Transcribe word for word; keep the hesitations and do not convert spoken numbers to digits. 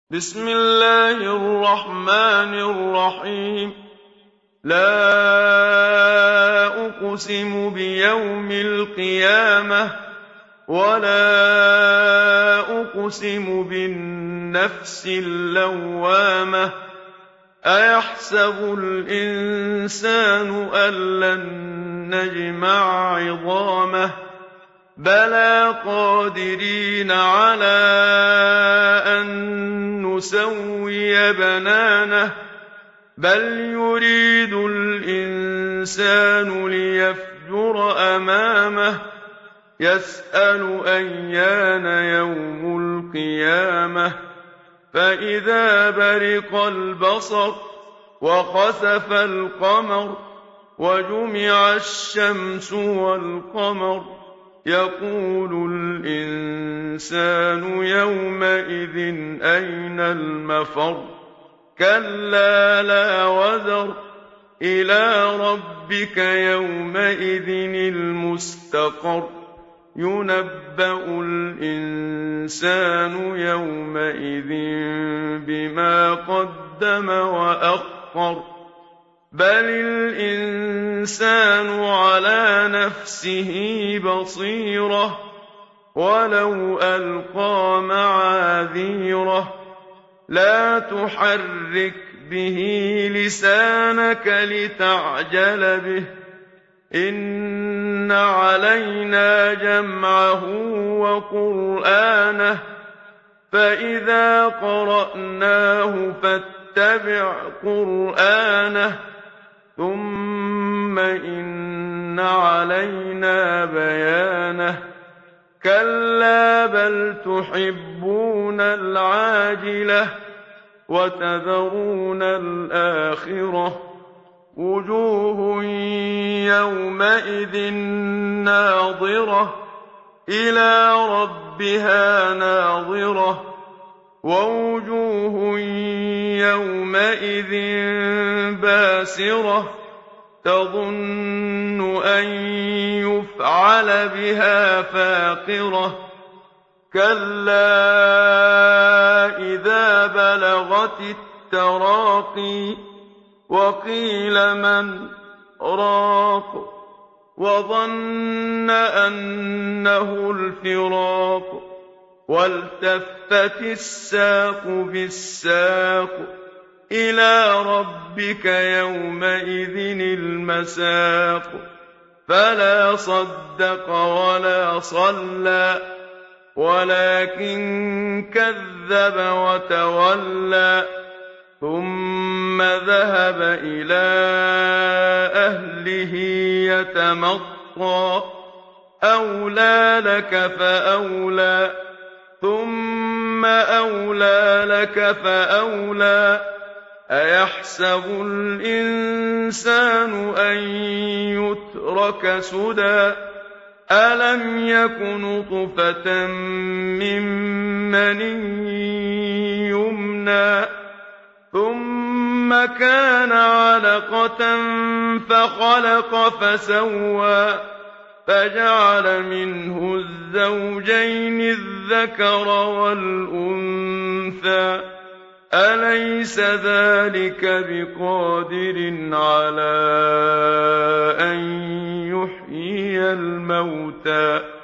بسم الله الرحمن الرحيم لا أقسم بيوم القيامة ولا أقسم بالنفس اللوامة أيحسب الإنسان أن لن نجمع عظامه بلى قادرين على أن نسوي بنانه بل يريد الإنسان ليفجر أمامه يسأل أيان يوم القيامة فإذا برق البصر وخسف القمر وجمع الشمس والقمر يقول الإنسان يومئذ أين المفر كلا لا وزر إلى ربك يومئذ المستقر ينبأ الإنسان يومئذ بما قدم وأخر بل الإنسان على نفسه بصيرة ولو ألقى معاذيره لا تحرك به لسانك لتعجل به إن علينا جمعه وقرآنه فإذا قرأناه فاتبع قرآنه ثم إن علينا بيانه كلا بل تحبون العاجلة وتذرون الآخرة وجوه يومئذ ناظرة إلى ربها ناظرة ووجوه يومئذ باسرة تظن أن يفعل بها فاقرة كلا إذا بلغت التراقي وقيل من راق وظن أنه الفراق والتفت الساق بالساق إلى ربك يومئذ المساق فلا صدق ولا صلى ولكن كذب وتولى ثم ذهب إلى أهله يتمطى أولى لك فأولى ثم أولى لك فأولى أيحسب الإنسان أن يترك سدى ألم يك نطفة من مني يمنى ثم كان علقة فخلق فسوى فجعل منه الزوجين الذكر والأنثى أليس ذلك بقادر على أن يحيي الموتى